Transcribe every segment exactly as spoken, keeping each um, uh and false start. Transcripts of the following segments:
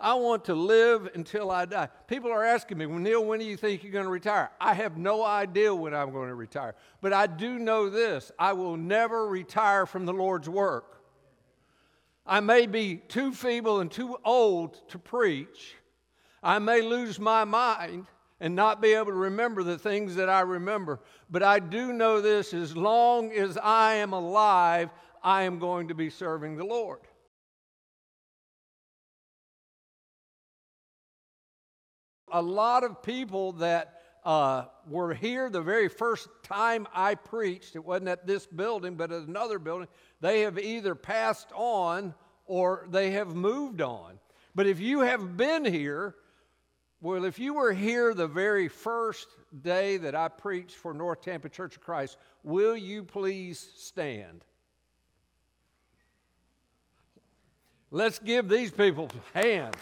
I want to live until I die. People are asking me, well, Neil, when do you think you're going to retire? I have no idea when I'm going to retire. But I do know this. I will never retire from the Lord's work. I may be too feeble and too old to preach. I may lose my mind and not be able to remember the things that I remember. But I do know this, as long as I am alive, I am going to be serving the Lord. A lot of people that uh, were here the very first time I preached, it wasn't at this building, but at another building, they have either passed on or they have moved on. But if you have been here, well, if you were here the very first day that I preached for North Tampa Church of Christ, will you please stand? Let's give these people hands.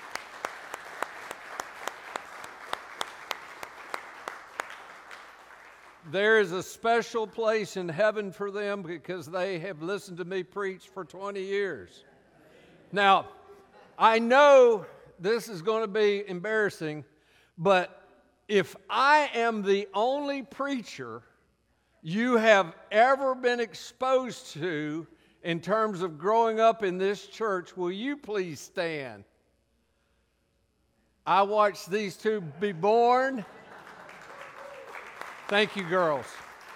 There is a special place in heaven for them because they have listened to me preach for twenty years. Now, I know this is going to be embarrassing, but if I am the only preacher you have ever been exposed to in terms of growing up in this church, will you please stand? I watched these two be born. Thank you, girls.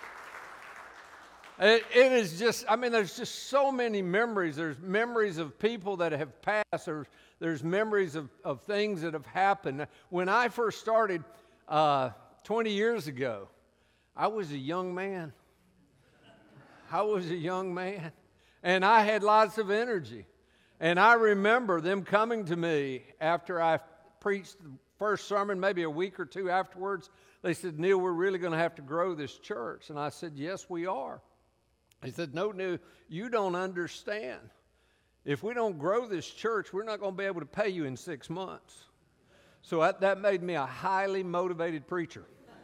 It, it is just, I mean, there's just so many memories. There's memories of people that have passed. There's, there's memories of, of things that have happened. When I first started uh, twenty years ago, I was a young man. I was a young man. And I had lots of energy. And I remember them coming to me after I preached the first sermon, maybe a week or two afterwards. They said, Neil, we're really going to have to grow this church. And I said, yes, we are. He said, no, Neil, you don't understand. If we don't grow this church, we're not going to be able to pay you in six months. So that, that made me a highly motivated preacher.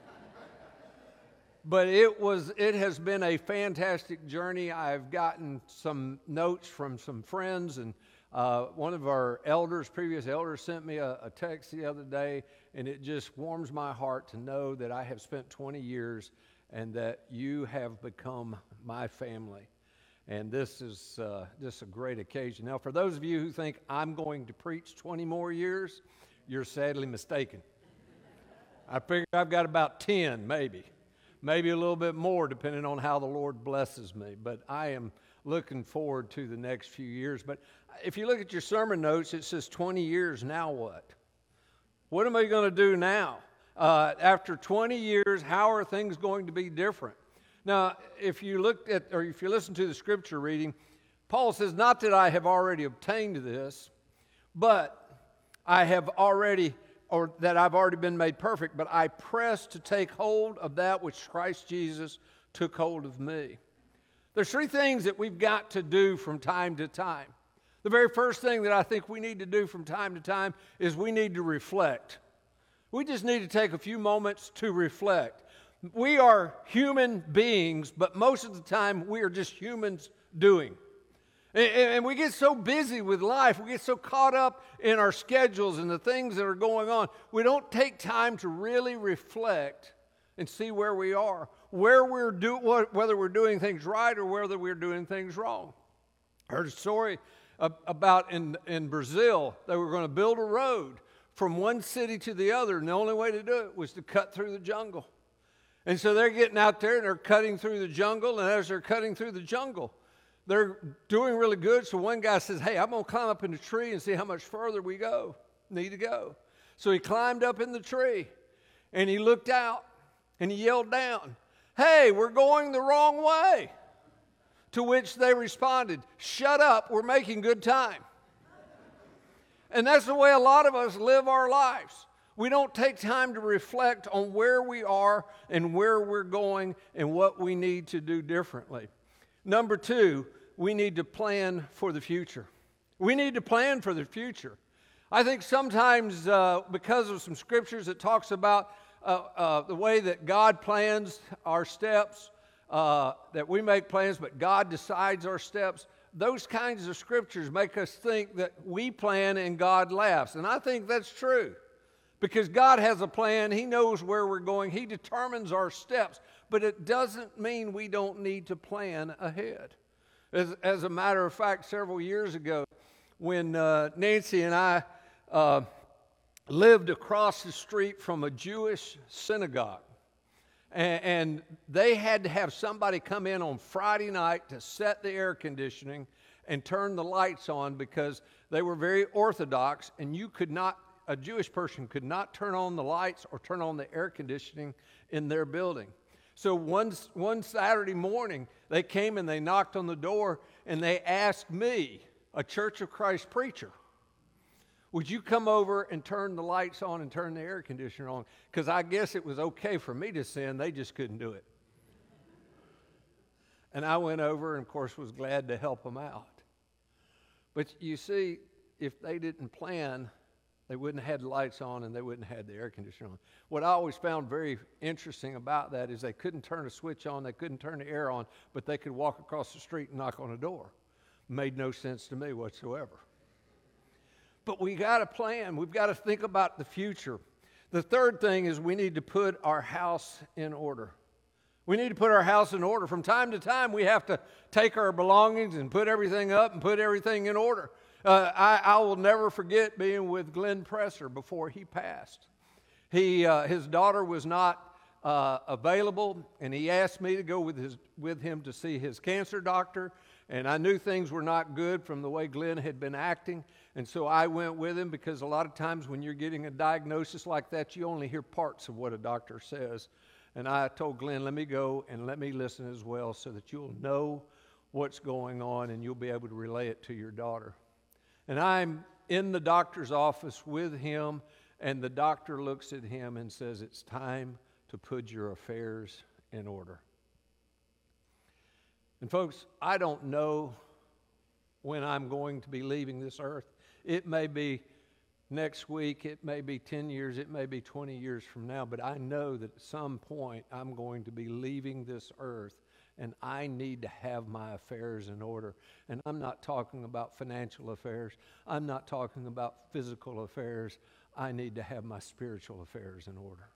But it was, it has been a fantastic journey. I've gotten some notes from some friends, and uh, one of our elders, previous elders, sent me a, a text the other day, and it just warms my heart to know that I have spent twenty years and that you have become my family. And this is uh, just a great occasion. Now, for those of you who think I'm going to preach twenty more years, you're sadly mistaken. I figure I've got about ten, maybe. Maybe a little bit more, depending on how the Lord blesses me. But I am looking forward to the next few years. But if you look at your sermon notes, it says twenty years, now what? What am I going to do now? Uh, after twenty years, how are things going to be different? Now, if you look at, or if you listen to the scripture reading, Paul says, not that I have already obtained this, but I have already, or that I've already been made perfect, but I press to take hold of that which Christ Jesus took hold of me. There's three things that we've got to do from time to time. The very first thing that I think we need to do from time to time is we need to reflect. We just need to take a few moments to reflect. We are human beings, but most of the time we are just humans doing. And we get so busy with life, we get so caught up in our schedules and the things that are going on, we don't take time to really reflect and see where we are, where we're do, whether we're doing things right or whether we're doing things wrong. I heard a story about in, in Brazil, they were going to build a road from one city to the other, and the only way to do it was to cut through the jungle. And so they're getting out there and they're cutting through the jungle, and as they're cutting through the jungle, they're doing really good. So one guy says, hey, I'm going to climb up in the tree and see how much further we go, need to go. So he climbed up in the tree, and he looked out, and he yelled down, hey, we're going the wrong way. To which they responded, shut up, we're making good time. And that's the way a lot of us live our lives. We don't take time to reflect on where we are and where we're going and what we need to do differently. Number two, we need to plan for the future. We need to plan for the future. I think sometimes uh, because of some scriptures that talks about uh, uh, the way that God plans our steps, uh, that we make plans, but God decides our steps, those kinds of scriptures make us think that we plan and God laughs. And I think that's true. Because God has a plan. He knows where we're going. He determines our steps. But it doesn't mean we don't need to plan ahead. As, as a matter of fact, several years ago, when uh, Nancy and I uh, lived across the street from a Jewish synagogue, and, and they had to have somebody come in on Friday night to set the air conditioning and turn the lights on because they were very orthodox, and you could not a Jewish person could not turn on the lights or turn on the air conditioning in their building. So one, one Saturday morning, they came and they knocked on the door and they asked me, a Church of Christ preacher, would you come over and turn the lights on and turn the air conditioner on? Because I guess it was okay for me to sin, they just couldn't do it. And I went over and, of course, was glad to help them out. But you see, if they didn't plan, they wouldn't have had the lights on and they wouldn't have had the air conditioner on. What I always found very interesting about that is they couldn't turn a switch on, they couldn't turn the air on, but they could walk across the street and knock on a door. Made no sense to me whatsoever. But we got to plan. We've got to think about the future. The third thing is we need to put our house in order. We need to put our house in order. From time to time, we have to take our belongings and put everything up and put everything in order. Uh, I, I will never forget being with Glenn Presser before he passed. He, uh, his daughter was not uh, available, and he asked me to go with, his, with him to see his cancer doctor, and I knew things were not good from the way Glenn had been acting, and so I went with him because a lot of times when you're getting a diagnosis like that, you only hear parts of what a doctor says. And I told Glenn, let me go and let me listen as well so that you'll know what's going on and you'll be able to relay it to your daughter. And I'm in the doctor's office with him, and the doctor looks at him and says, it's time to put your affairs in order. And folks, I don't know when I'm going to be leaving this earth. It may be next week, it may be ten years, it may be twenty years from now, but I know that at some point I'm going to be leaving this earth. And I need to have my affairs in order. And I'm not talking about financial affairs. I'm not talking about physical affairs. I need to have my spiritual affairs in order.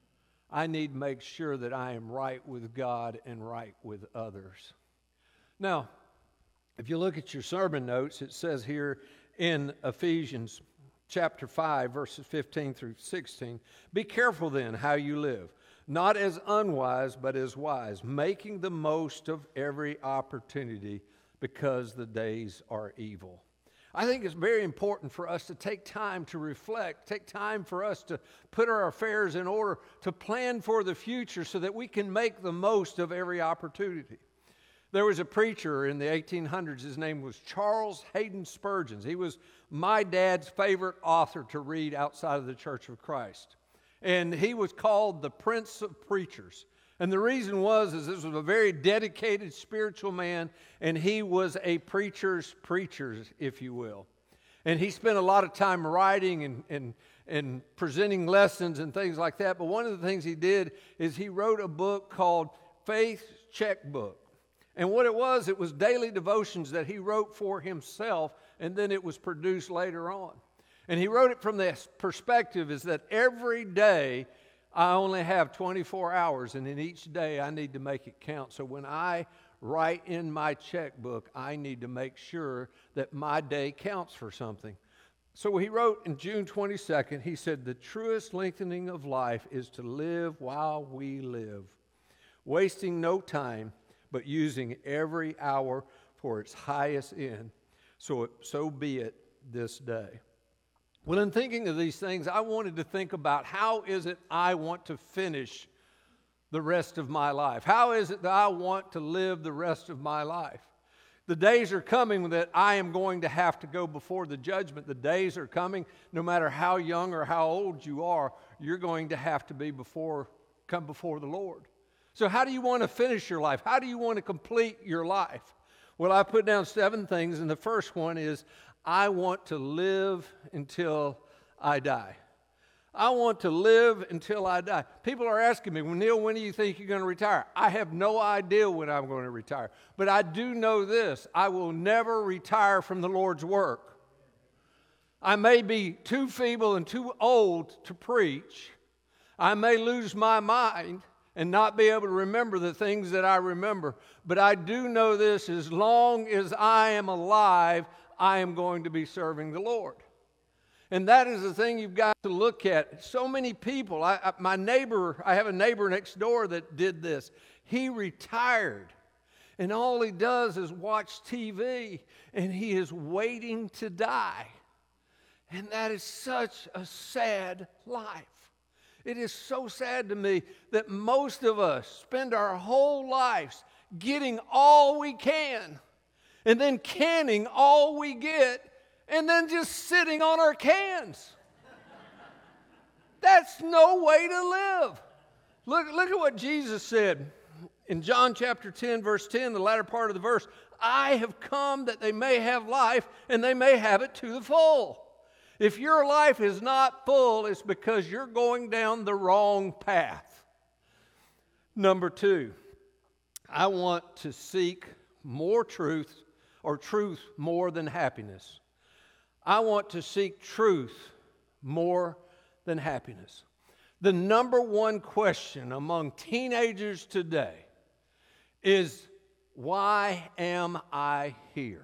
I need to make sure that I am right with God and right with others. Now, if you look at your sermon notes, it says here in Ephesians chapter five, verses fifteen through sixteen, be careful then how you live. Not as unwise, but as wise, making the most of every opportunity because the days are evil. I think it's very important for us to take time to reflect, take time for us to put our affairs in order, to plan for the future so that we can make the most of every opportunity. There was a preacher in the eighteen hundreds, his name was Charles Haddon Spurgeon. He was my dad's favorite author to read outside of the Church of Christ. And he was called the Prince of Preachers. And the reason was, is this was a very dedicated spiritual man, and he was a preacher's preacher, if you will. And he spent a lot of time writing and, and, and presenting lessons and things like that. But one of the things he did is he wrote a book called Faith Checkbook. And what it was, it was daily devotions that he wrote for himself, and then it was produced later on. And he wrote it from this perspective is that every day I only have twenty-four hours, and in each day I need to make it count. So when I write in my checkbook, I need to make sure that my day counts for something. So he wrote in June twenty-second, he said, the truest lengthening of life is to live while we live, wasting no time, but using every hour for its highest end. So, it, so be it this day. Well, in thinking of these things, I wanted to think about how is it I want to finish the rest of my life? How is it that I want to live the rest of my life? The days are coming that I am going to have to go before the judgment. The days are coming, no matter how young or how old you are, you're going to have to be before, come before the Lord. So how do you want to finish your life? How do you want to complete your life? Well, I put down seven things, and the first one is I want to live until I die. I want to live until I die. People are asking me, well, Neil, when do you think you're going to retire? I have no idea when I'm going to retire. But I do know this. I will never retire from the Lord's work. I may be too feeble and too old to preach. I may lose my mind and not be able to remember the things that I remember. But I do know this, as long as I am alive, I am going to be serving the Lord. And that is the thing you've got to look at. So many people, I, I, my neighbor, I have a neighbor next door that did this. He retired, and all he does is watch T V, and he is waiting to die. And that is such a sad life. It is so sad to me that most of us spend our whole lives getting all we can, and then canning all we get, and then just sitting on our cans. That's no way to live. Look, look at what Jesus said in John chapter ten, verse ten, the latter part of the verse. I have come that they may have life, and they may have it to the full. If your life is not full, it's because you're going down the wrong path. Number two, I want to seek more truth, or truth more than happiness. I want to seek truth more than happiness. The number one question among teenagers today is, why am I here?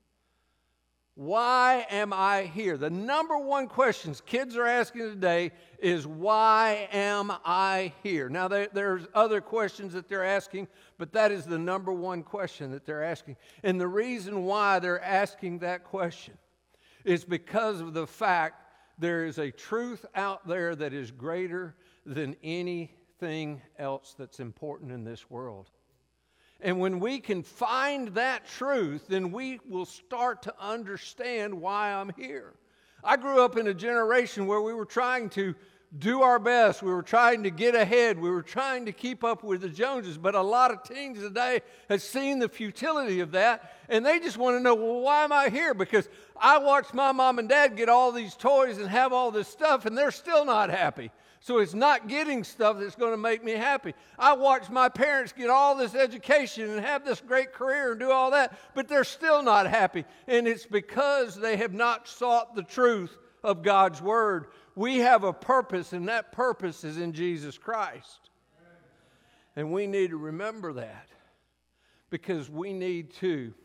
Why am I here? The number one questions kids are asking today is, why am I here? Now, they, there's other questions that they're asking, but that is the number one question that they're asking. And the reason why they're asking that question is because of the fact there is a truth out there that is greater than anything else that's important in this world. And when we can find that truth, then we will start to understand why I'm here. I grew up in a generation where we were trying to do our best. We were trying to get ahead. We were trying to keep up with the Joneses. But a lot of teens today have seen the futility of that, and they just want to know, well, why am I here? Because I watched my mom and dad get all these toys and have all this stuff, and they're still not happy. So it's not getting stuff that's going to make me happy. I watched my parents get all this education and have this great career and do all that, but they're still not happy. And it's because they have not sought the truth of God's Word. We have a purpose, and that purpose is in Jesus Christ. And we need to remember that, because we need to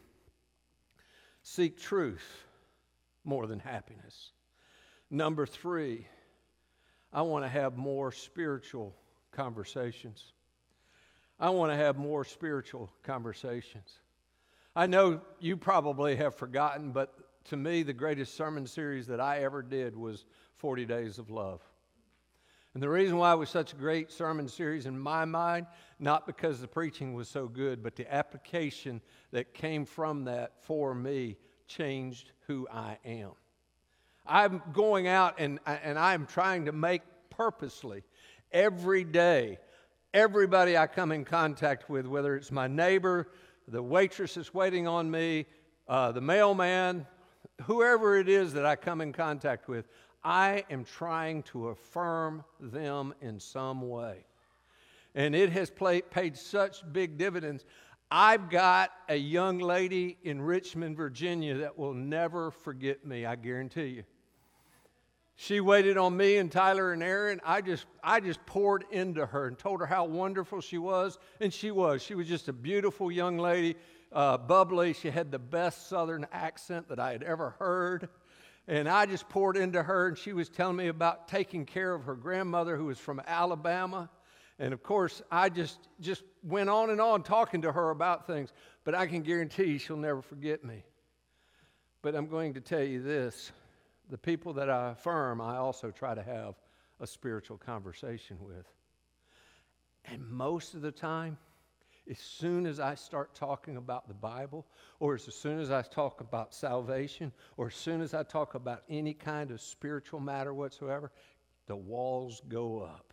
seek truth more than happiness. Number three, I want to have more spiritual conversations. I want to have more spiritual conversations. I know you probably have forgotten, but to me, the greatest sermon series that I ever did was forty days of Love. And the reason why it was such a great sermon series in my mind, not because the preaching was so good, but the application that came from that for me changed who I am. I'm going out and, and I'm trying to make purposely every day, everybody I come in contact with, whether it's my neighbor, the waitress that's waiting on me, uh, the mailman, whoever it is that I come in contact with, I am trying to affirm them in some way. And it has play, paid such big dividends. I've got a young lady in Richmond, Virginia that will never forget me, I guarantee you. She waited on me and Tyler and Aaron. I just I just poured into her and told her how wonderful she was. And she was. She was just a beautiful young lady, uh, bubbly. She had the best Southern accent that I had ever heard. And I just poured into her, and she was telling me about taking care of her grandmother who was from Alabama. And, of course, I just, just went on and on talking to her about things. But I can guarantee you she'll never forget me. But I'm going to tell you this. The people that I affirm, I also try to have a spiritual conversation with. And most of the time, as soon as I start talking about the Bible, or as soon as I talk about salvation, or as soon as I talk about any kind of spiritual matter whatsoever, the walls go up.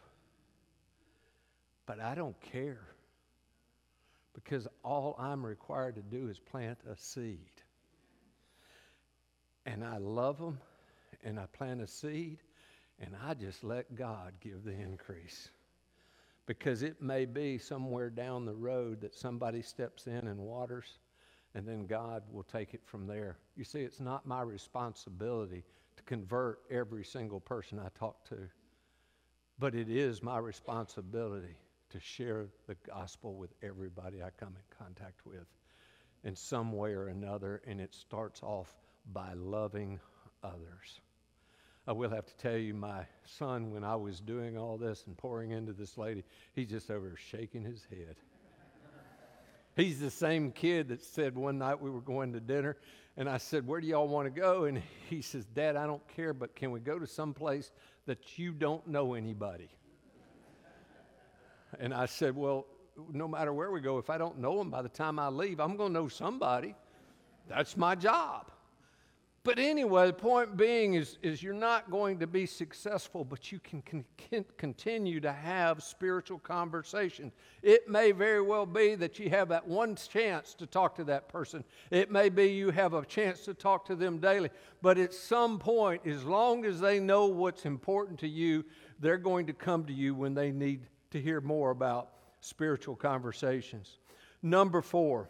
But I don't care, because all I'm required to do is plant a seed. And I love them, and I plant a seed, and I just let God give the increase. Because it may be somewhere down the road that somebody steps in and waters, and then God will take it from there. You see, it's not my responsibility to convert every single person I talk to, but it is my responsibility to share the gospel with everybody I come in contact with in some way or another, and it starts off by loving others. I will have to tell you, my son, when I was doing all this and pouring into this lady, he's just over there shaking his head. He's the same kid that said one night we were going to dinner, and I said, where do y'all want to go? And he says, Dad, I don't care, but can we go to some place that you don't know anybody? And I said, well, no matter where we go, if I don't know them by the time I leave, I'm going to know somebody. That's my job. But anyway, the point being is, is you're not going to be successful, but you can con- continue to have spiritual conversations. It may very well be that you have that one chance to talk to that person. It may be you have a chance to talk to them daily. But at some point, as long as they know what's important to you, they're going to come to you when they need to hear more about spiritual conversations. Number four,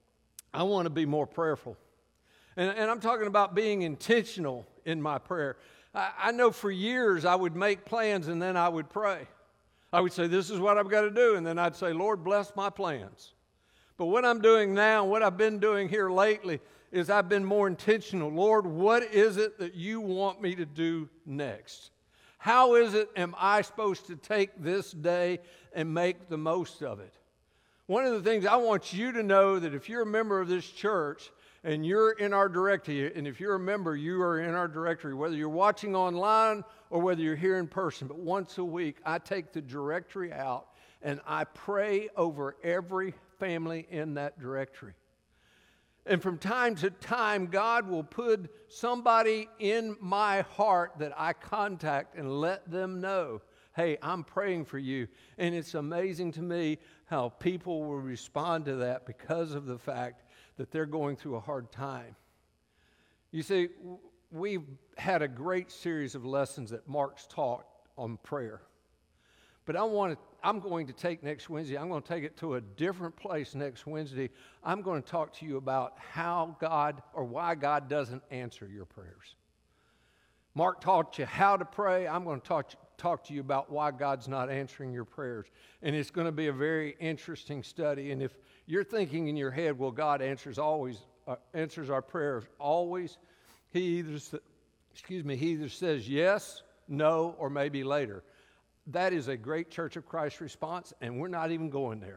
I want to be more prayerful. And, and I'm talking about being intentional in my prayer. I, I know for years I would make plans and then I would pray. I would say, this is what I've got to do. And then I'd say, Lord, bless my plans. But what I'm doing now, what I've been doing here lately, is I've been more intentional. Lord, what is it that you want me to do next? How is it am I supposed to take this day and make the most of it? One of the things I want you to know, that if you're a member of this church, and you're in our directory, and if you're a member, you are in our directory, whether you're watching online or whether you're here in person. But once a week, I take the directory out, and I pray over every family in that directory. And from time to time, God will put somebody in my heart that I contact and let them know, hey, I'm praying for you. And it's amazing to me how people will respond to that because of the fact that they're going through a hard time. You see, we've had a great series of lessons that Mark's taught on prayer. But I want to, I'm going to take next Wednesday, I'm going to take it to a different place next Wednesday. I'm going to talk to you about how God, or why God doesn't answer your prayers. Mark taught you how to pray. I'm going to talk, talk to you about why God's not answering your prayers. And it's going to be a very interesting study. And if you're thinking in your head, well, God answers always, uh, answers our prayers always, he either, excuse me, he either says yes, no, or maybe later. That is a great Church of Christ response, and we're not even going there.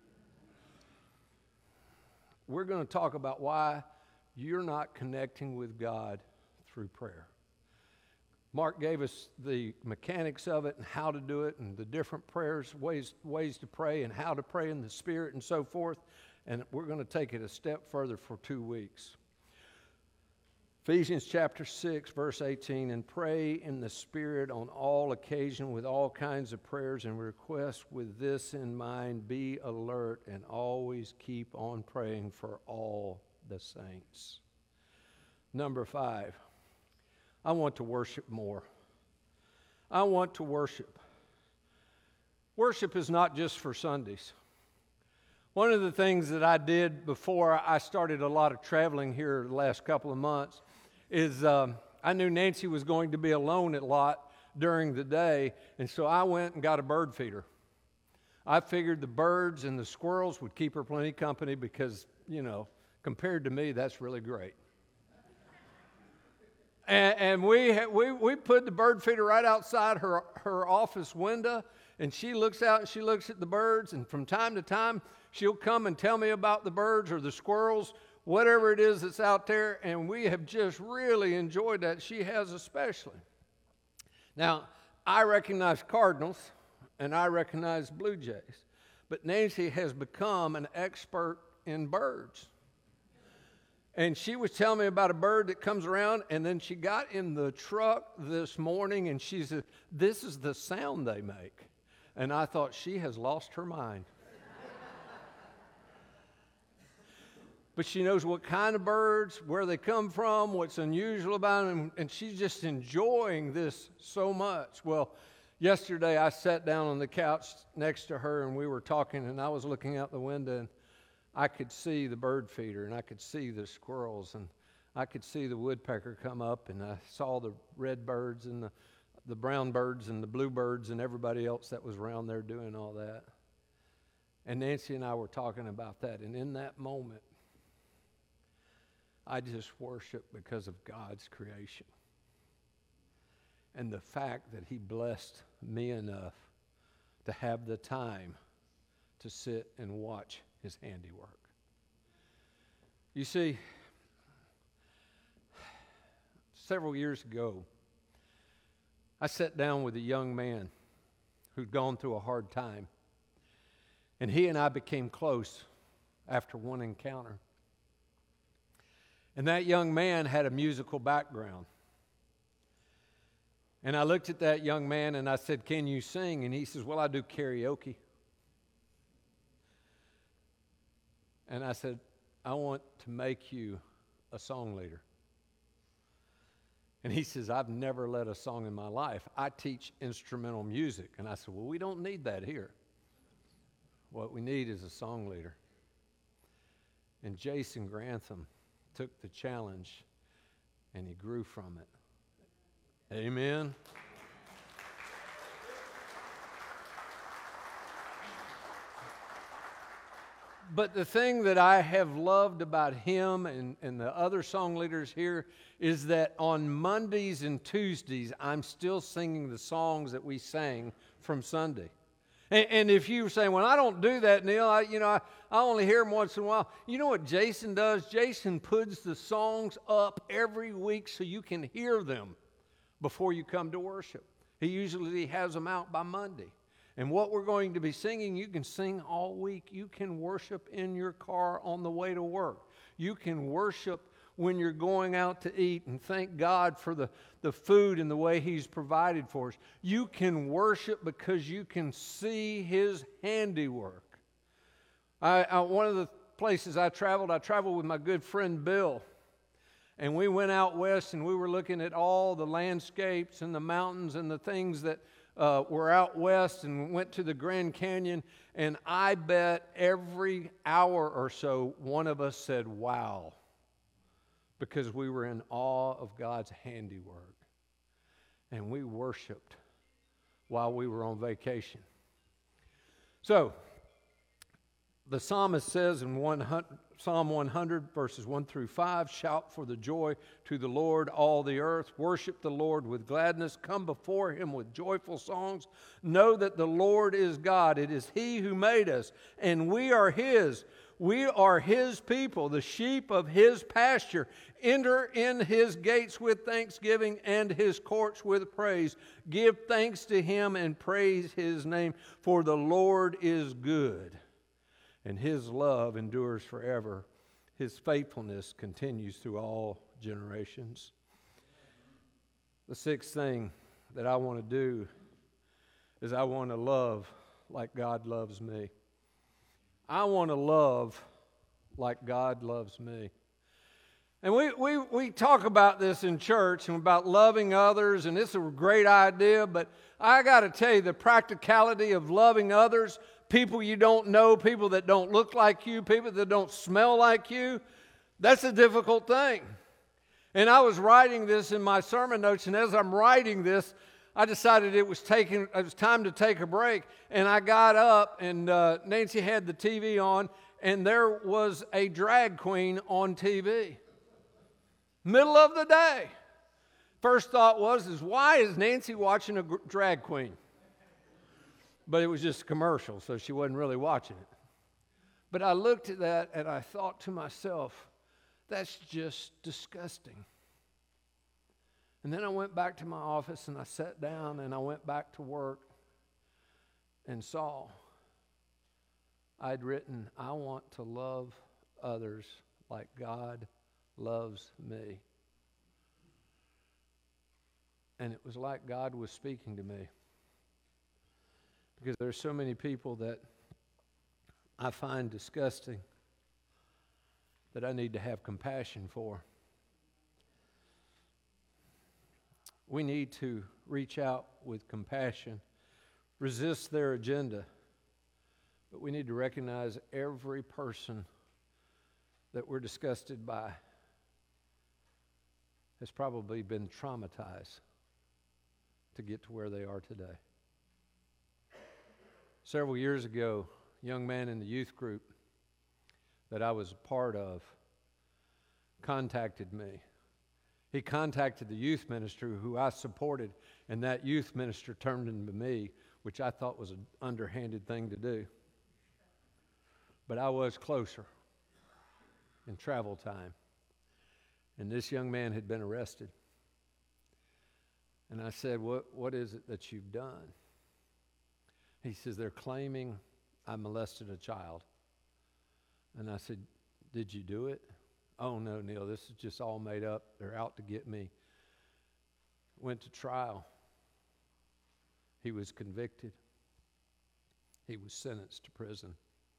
We're going to talk about why you're not connecting with God through prayer. Mark gave us the mechanics of it and how to do it and the different prayers, ways, ways to pray and how to pray in the Spirit and so forth. And we're going to take it a step further for two weeks. Ephesians chapter six, verse eighteen, and pray in the Spirit on all occasion with all kinds of prayers and requests. With this in mind, be alert and always keep on praying for all the saints. Number five, I want to worship more. I want to worship. Worship is not just for Sundays. One of the things that I did before I started a lot of traveling here the last couple of months is um, I knew Nancy was going to be alone a lot during the day, and so I went and got a bird feeder. I figured the birds and the squirrels would keep her plenty company because, you know, compared to me, that's really great. And, and we, we we put the bird feeder right outside her, her office window, and she looks out and she looks at the birds, and from time to time, she'll come and tell me about the birds or the squirrels, whatever it is that's out there, and we have just really enjoyed that. She has especially. Now, I recognize cardinals, and I recognize blue jays, but Nancy has become an expert in birds. And she was telling me about a bird that comes around, and then she got in the truck this morning, and she said, this is the sound they make. And I thought, she has lost her mind. but she knows what kind of birds, where they come from, what's unusual about them, and she's just enjoying this so much. Well, yesterday I sat down on the couch next to her, and we were talking, and I was looking out the window, and I could see the bird feeder, and I could see the squirrels, and I could see the woodpecker come up, and I saw the red birds and the, the brown birds and the blue birds and everybody else that was around there doing all that. And Nancy and I were talking about that, and in that moment, I just worship because of God's creation and the fact that He blessed me enough to have the time to sit and watch His handiwork. You see, several years ago, I sat down with a young man who'd gone through a hard time, and he and I became close after one encounter. And that young man had a musical background. And I looked at that young man and I said, "Can you sing?" And he says, "Well, I do karaoke." And I said, "I want to make you a song leader." And he says, "I've never led a song in my life. I teach instrumental music." And I said, "Well, we don't need that here. What we need is a song leader." And Jason Grantham took the challenge, and he grew from it. Amen. But the thing that I have loved about him and, and the other song leaders here is that on Mondays and Tuesdays, I'm still singing the songs that we sang from Sunday. And, and if you were saying, "Well, I don't do that, Neil, I, you know, I, I only hear them once in a while." You know what Jason does? Jason puts the songs up every week so you can hear them before you come to worship. He usually has them out by Monday. And what we're going to be singing, you can sing all week. You can worship in your car on the way to work. You can worship when you're going out to eat and thank God for the, the food and the way He's provided for us. You can worship because you can see His handiwork. I, I, one of the places I traveled, I traveled with my good friend Bill. And we went out west and we were looking at all the landscapes and the mountains and the things that uh, were out west, and went to the Grand Canyon. And I bet every hour or so one of us said, "Wow," because we were in awe of God's handiwork. And we worshiped while we were on vacation. So, the psalmist says in one hundred, Psalm one hundred, verses one through five, "Shout for the joy to the Lord, all the earth. Worship the Lord with gladness. Come before Him with joyful songs. Know that the Lord is God. It is He who made us, and we are His. We are His people, the sheep of His pasture. Enter in His gates with thanksgiving and His courts with praise. Give thanks to Him and praise His name, for the Lord is good, and His love endures forever. His faithfulness continues through all generations." The sixth thing that I want to do is I want to love like God loves me. I want to love like God loves me. And we, we, we talk about this in church and about loving others, and it's a great idea, but I got to tell you, the practicality of loving others, people you don't know, people that don't look like you, people that don't smell like you, that's a difficult thing. And I was writing this in my sermon notes, and as I'm writing this, I decided it was taking, it was time to take a break. And I got up, and uh, Nancy had the T V on, and there was a drag queen on T V. Middle of the day. First thought was, is why is Nancy watching a gr- drag queen? But it was just a commercial, so she wasn't really watching it. But I looked at that and I thought to myself, that's just disgusting. And then I went back to my office and I sat down and I went back to work and saw I'd written, "I want to love others like God loves me." And it was like God was speaking to me. Because there's so many people that I find disgusting. that I need to have compassion for. We need to reach out with compassion, resist their agenda, but we need to recognize every person that we're disgusted by has probably been traumatized to get to where they are today. Several years ago, a young man in the youth group that I was a part of contacted me. He contacted the youth minister who I supported, and that youth minister turned into me, which I thought was an underhanded thing to do. But I was closer in travel time. And this young man had been arrested. And I said, what, what is it that you've done? He says, they're claiming I molested a child. And I said, did you do it? Oh, no, Neil, this is just all made up. They're out to get me. Went to trial. He was convicted. He was sentenced to prison.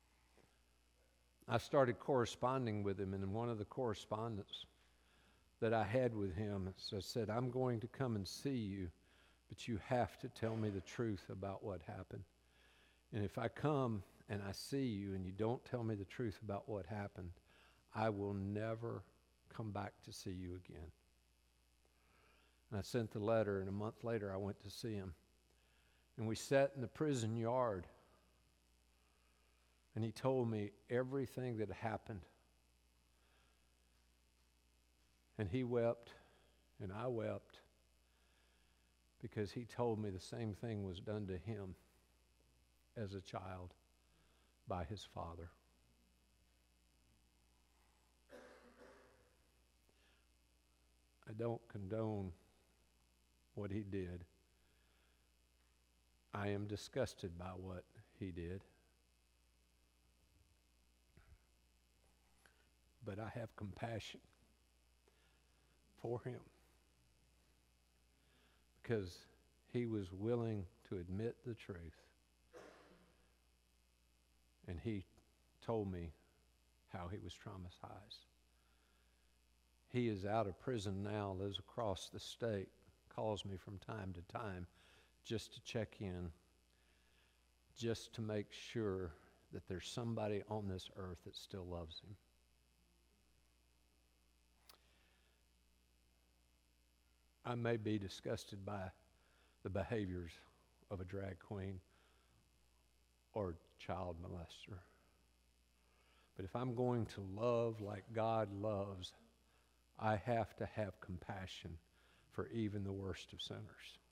I started corresponding with him, and in one of the correspondence that I had with him, I said, I'm going to come and see you, but you have to tell me the truth about what happened. And if I come and I see you and you don't tell me the truth about what happened, I will never come back to see you again. And I sent the letter, and a month later I went to see him. And we sat in the prison yard, and he told me everything that happened. And he wept, and I wept, because he told me the same thing was done to him as a child by his father. I don't condone what he did. I am disgusted by what he did. But I have compassion for him because he was willing to admit the truth. And he told me how he was traumatized. He is out of prison now, lives across the state, calls me from time to time just to check in, just to make sure that there's somebody on this earth that still loves him. I may be disgusted by the behaviors of a drag queen or child molester. But if I'm going to love like God loves, I have to have compassion for even the worst of sinners.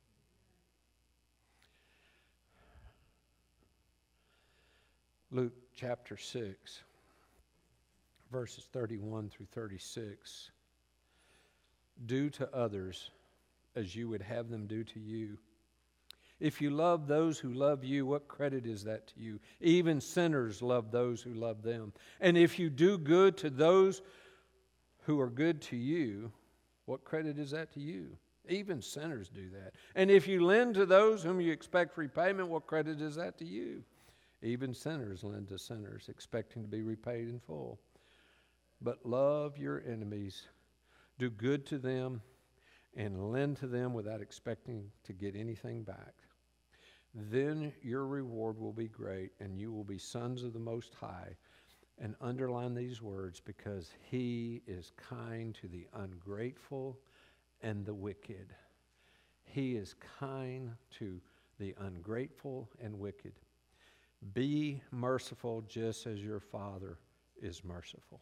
Luke chapter six, verses thirty-one through thirty-six. Do to others as you would have them do to you. If you love those who love you, what credit is that to you? Even sinners love those who love them. And if you do good to those who are good to you, what credit is that to you? Even sinners do that. And if you lend to those whom you expect repayment, what credit is that to you? Even sinners lend to sinners, expecting to be repaid in full. But love your enemies, do good to them, and lend to them without expecting to get anything back. Then your reward will be great, and you will be sons of the Most High. And underline these words, because he is kind to the ungrateful and the wicked. He is kind to the ungrateful and wicked. Be merciful just as your Father is merciful.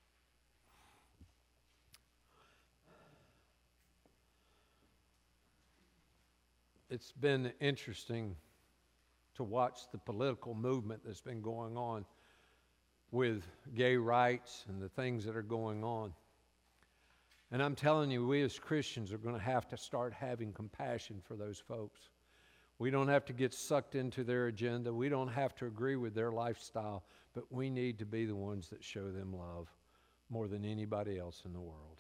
It's been interesting to watch the political movement that's been going on with gay rights and the things that are going on. And I'm telling you, we as Christians are going to have to start having compassion for those folks. We don't have to get sucked into their agenda. We don't have to agree with their lifestyle, but we need to be the ones that show them love more than anybody else in the world.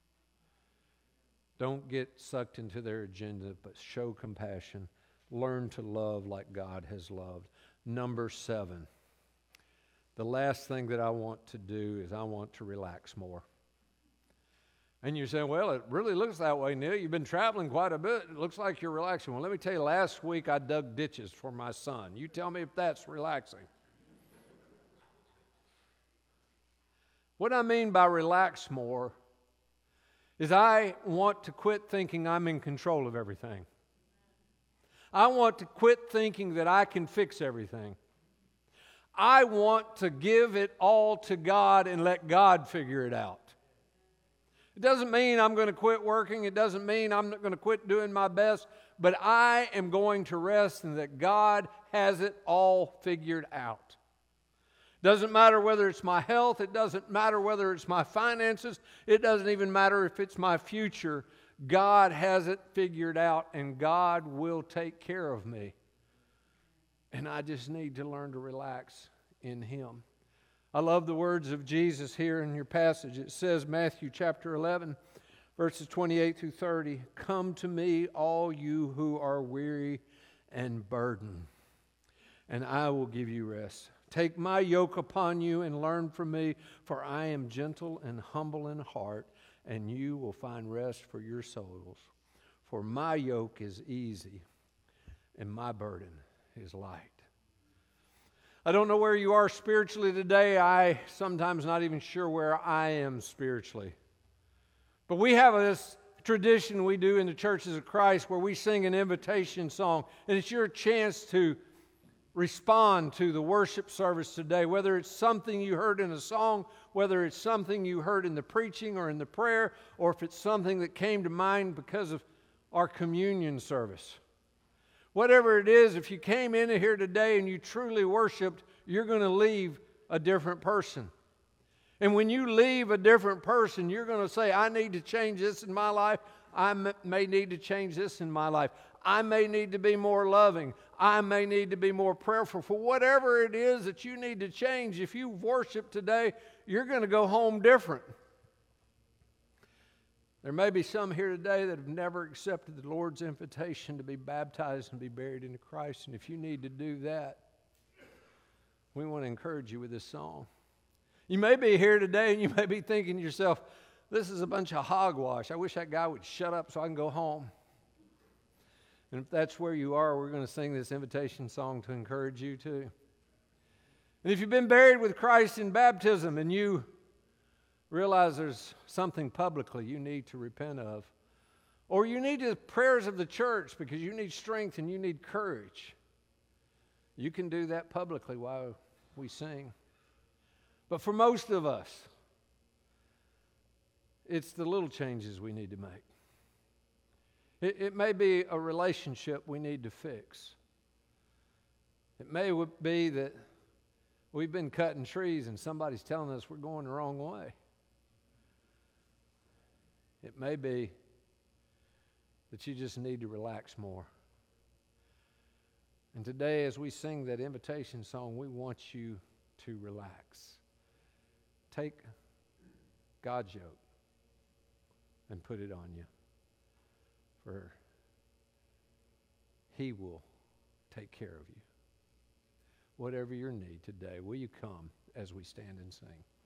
Don't get sucked into their agenda, but show compassion. Learn to love like God has loved. Number seven, the last thing that I want to do is I want to relax more. And you're saying, well, it really looks that way, Neil. You've been traveling quite a bit. It looks like you're relaxing. Well, let me tell you, last week I dug ditches for my son. You tell me if that's relaxing. What I mean by relax more is I want to quit thinking I'm in control of everything. I want to quit thinking that I can fix everything. I want to give it all to God and let God figure it out. It doesn't mean I'm going to quit working. It doesn't mean I'm not going to quit doing my best. But I am going to rest in that God has it all figured out. Doesn't matter whether it's my health. It doesn't matter whether it's my finances. It doesn't even matter if it's my future. God has it figured out, and God will take care of me. And I just need to learn to relax in Him. I love the words of Jesus here in your passage. It says, Matthew chapter eleven, verses twenty-eight through thirty, "Come to me, all you who are weary and burdened, and I will give you rest. Take my yoke upon you and learn from me, for I am gentle and humble in heart, and you will find rest for your souls. For my yoke is easy, and my burden is light." I don't know where you are spiritually today. I sometimes not even sure where I am spiritually. But we have this tradition we do in the churches of Christ where we sing an invitation song, and it's your chance to respond to the worship service today, whether it's something you heard in a song, whether it's something you heard in the preaching or in the prayer, or if it's something that came to mind because of our communion service. Whatever it is, if you came in here today and you truly worshiped, you're going to leave a different person. And when you leave a different person, you're going to say, I need to change this in my life. I may need to change this in my life. I may need to be more loving. I may need to be more prayerful. For whatever it is that you need to change, if you worship today, you're going to go home different. There may be some here today that have never accepted the Lord's invitation to be baptized and be buried into Christ. And if you need to do that, we want to encourage you with this song. You may be here today and you may be thinking to yourself, this is a bunch of hogwash. I wish that guy would shut up so I can go home. And if that's where you are, we're going to sing this invitation song to encourage you too. And if you've been buried with Christ in baptism and you realize there's something publicly you need to repent of, or you need the prayers of the church because you need strength and you need courage, you can do that publicly while we sing. But for most of us, it's the little changes we need to make. It, it may be a relationship we need to fix. It may be that we've been cutting trees and somebody's telling us we're going the wrong way. It may be that you just need to relax more. And today, as we sing that invitation song, we want you to relax. Take God's yoke and put it on you. For He will take care of you. Whatever your need today, will you come as we stand and sing?